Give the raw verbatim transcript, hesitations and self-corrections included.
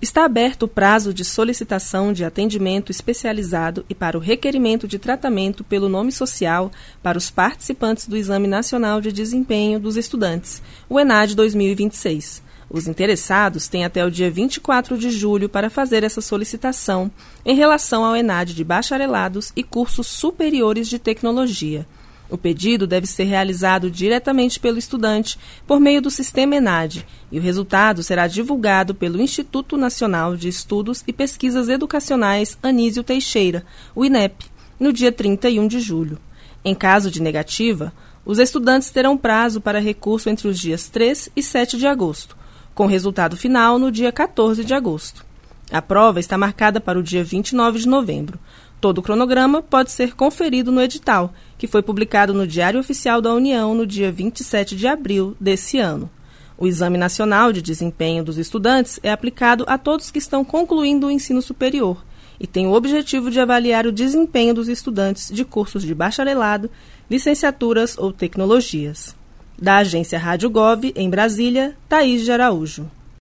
Está aberto o prazo de solicitação de atendimento especializado e para o requerimento de tratamento pelo nome social para os participantes do Exame Nacional de Desempenho dos Estudantes, o ENAD dois mil e vinte e seis. Os interessados têm até o dia vinte e quatro de julho para fazer essa solicitação em relação ao ENAD de bacharelados e cursos superiores de tecnologia. O pedido deve ser realizado diretamente pelo estudante por meio do sistema ENAD e o resultado será divulgado pelo Instituto Nacional de Estudos e Pesquisas Educacionais Anísio Teixeira, o INEP, no dia trinta e um de julho. Em caso de negativa, os estudantes terão prazo para recurso entre os dias três e sete de agosto, com resultado final no dia quatorze de agosto. A prova está marcada para o dia vinte e nove de novembro. Todo o cronograma pode ser conferido no edital, que foi publicado no Diário Oficial da União no dia vinte e sete de abril desse ano. O Exame Nacional de Desempenho dos Estudantes é aplicado a todos que estão concluindo o ensino superior e tem o objetivo de avaliar o desempenho dos estudantes de cursos de bacharelado, licenciaturas ou tecnologias. Da agência Rádio Gov, em Brasília, Thaís de Araújo.